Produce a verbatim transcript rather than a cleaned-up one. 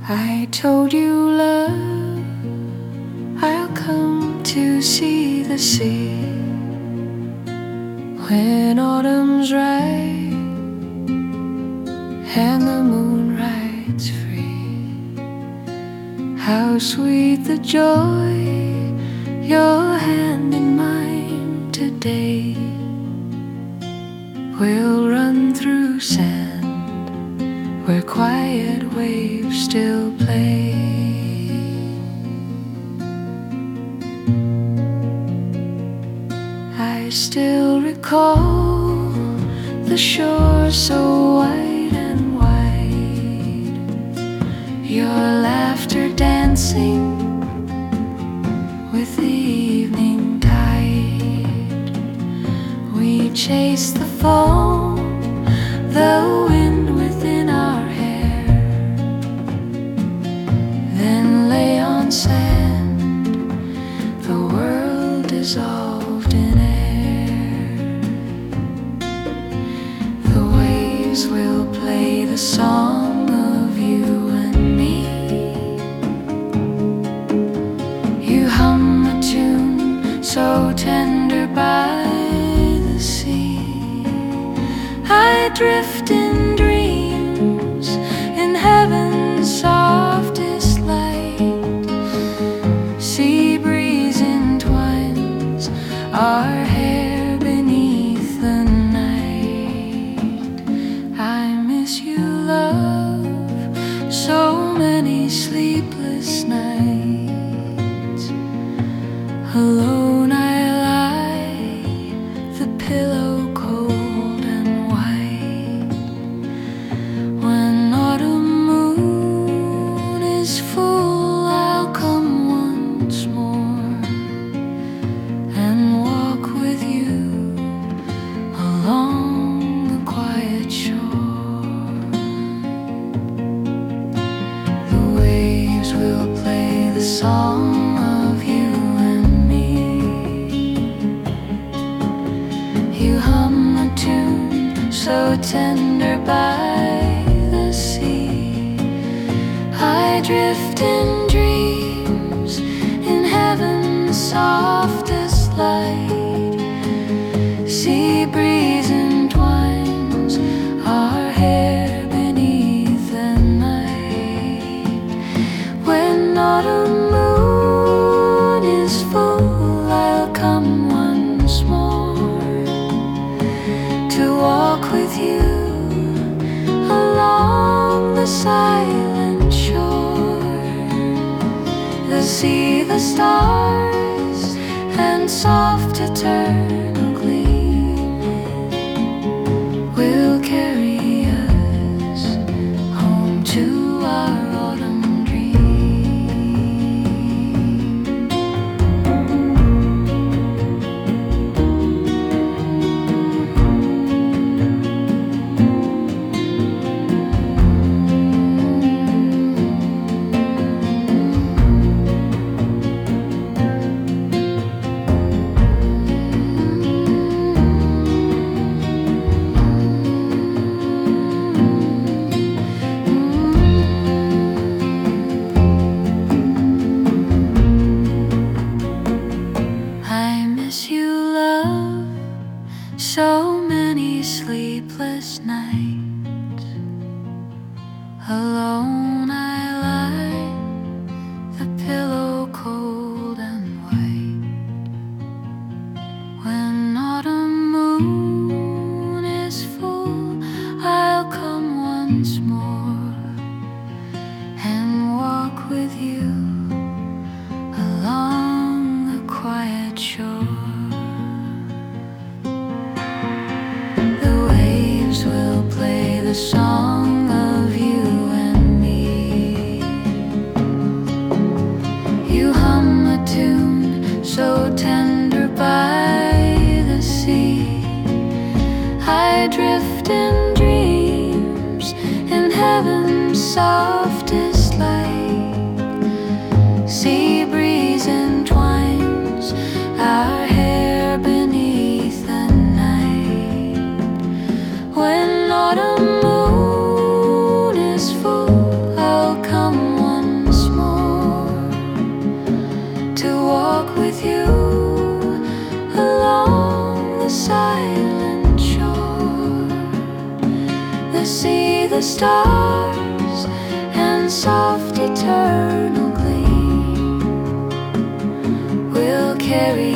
I told you, love, I'll come to see the sea when autumn's ripe and the moon rides free. How sweet the joy your hand in mine today. We'll run through sand where quiet waves still play. I still recall the shore so white and wide, your laughter dancing with the evening tide. We chased the foam, the wind within our hair, then lay on sand, the world dissolved in air. The waves will play the song of you and me. You hum a tune so tender by the sea. I drift in dreams in heaven's softest light. Sea breeze entwines our hair beneath the night. I miss you, love, so many sleepless nights. Alone I lie, the pillow cold and white. When autumn moon is full, I'll come once more and walk with you along the quiet shore. The waves will play the song of you and me. You hum a tune so tender by the sea. I drift in dreams in heaven's softest light. Sea breeze entwines our hair beneath the night. When autumn moon is full, I'll come once more to walk with you along the silent shore. The sea, the stars, and soft eternal gleam will carry us home to our autumn dream. see the stars and soft eternal gleam will carry